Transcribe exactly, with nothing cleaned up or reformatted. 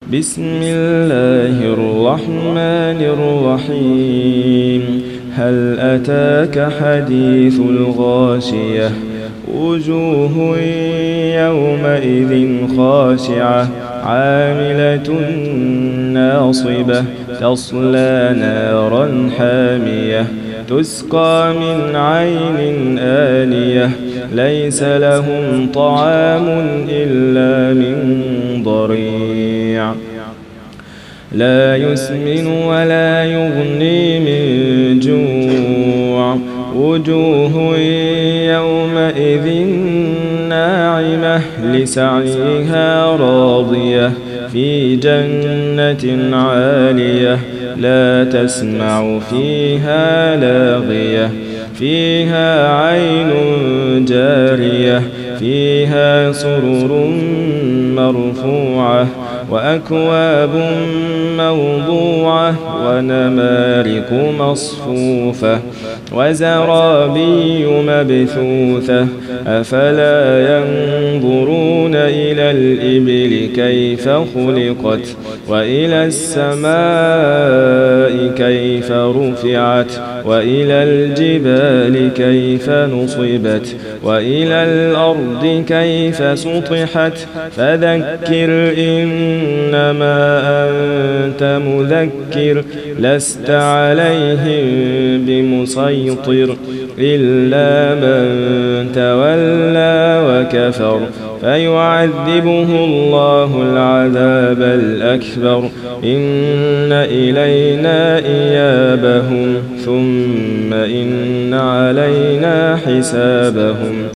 بسم الله الرحمن الرحيم هل أتاك حديث الغاشية وجوه يومئذ خاشعة عاملة ناصبة تصلى نارا حامية تسقى من عين آنية ليس لهم طعام إلا من ضريع لا يسمن ولا يغني من جوع وجوه يومئذ ناعمة لسعيها راضية في جنة عالية لا تسمع فيها لاغية فيها عين جارية فيها سرر مرفوعة وأكواب موضوعة ونمارق مصفوفة وزرابي مبثوثة أفلا ينظرون إلى الإبل كيف خلقت وإلى السماء كيف رفعت وإلى الجبال كيف نصبت وإلى الأرض كيف سطحت فذكر إنما أنت مذكر لست عليهم بمسيطر إلا من تولى وكفر فيعذبه الله العذاب الأكبر إن إلينا إيابهم ثم إن علينا حسابهم